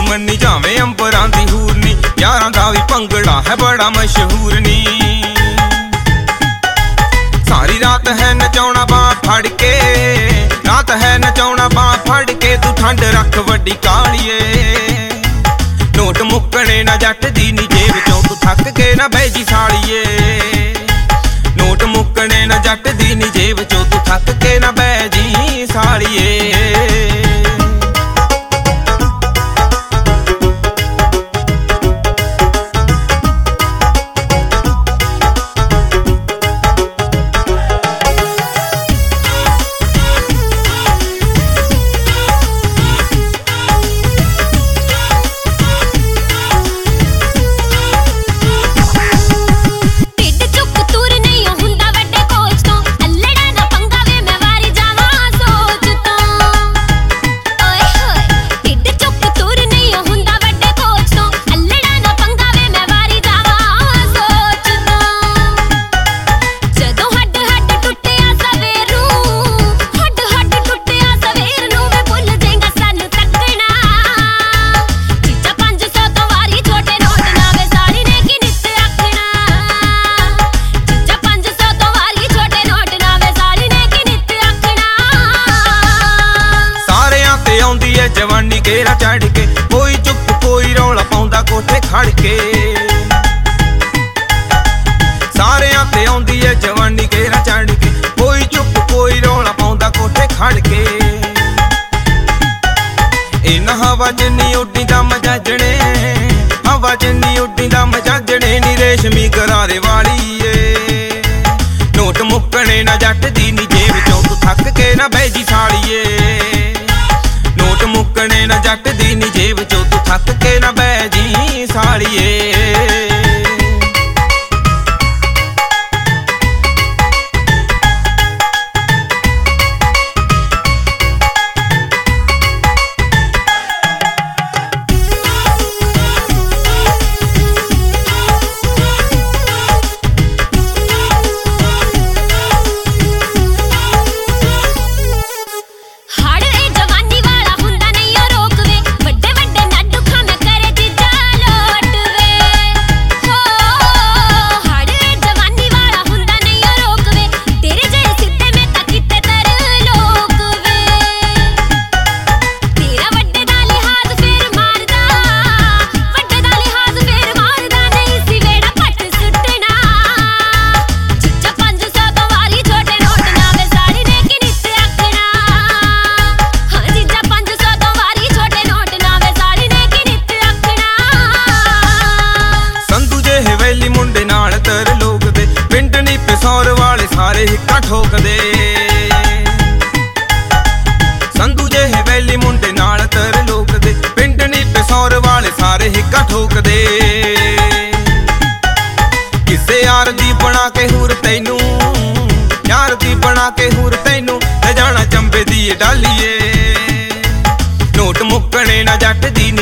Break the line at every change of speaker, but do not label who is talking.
मन्नी जावे अंबरां दी हूर नी, यारां दा वी भंगड़ा है बड़ा मशहूर नी। सारी रात है नचाउणा बांह फड़ के, रात है नचाउणा बांह फड़ के, तू ठंड रख वड्डी कालिए। नोट मुक्कणे ना जट दी नी जेब चों, तू थक के ना बह जी सालिए। नोट मुक्कणे ना जट दी नी जेब चों, तू थक के ना बह जी सालिए। जवानी घेरा चढ़ के, कोई चुप कोई रौला पाउंदा कोठे खड़ के। सारियां ते आउंदी है जवानी घेरा चढ़ के, कोई चुप कोई रौला पाउंदा कोठे खड़ के। इन्हां हवा च नी उड्डी दा मजाजणे, हवा च नी उड्डी दा मजाजणे नी रेशमी गरारे वाली ए। नोट मुक्कणे ना जट दी नी जेब चों, तू थक के ना बह जी सालिए। नोट मुक्कणे ना जट दी नी जेब चों, तू थक के ना बह जी सालिए। मुंडे नाल तर लोग दे, पिंड नी पिसौर वाले सारे हिक्का ठोकदे। संधू जेहे वैली मुंडे नाल तर लोग दे, पिंड नी पिसौर वाले सारे हिक्का ठोकदे। किसे यार दी बना के हूर तैनू, यार दी बना के हूर तैनू, ले जाना चंबे दी डालिए। नोट मुक्कणे ना जट दी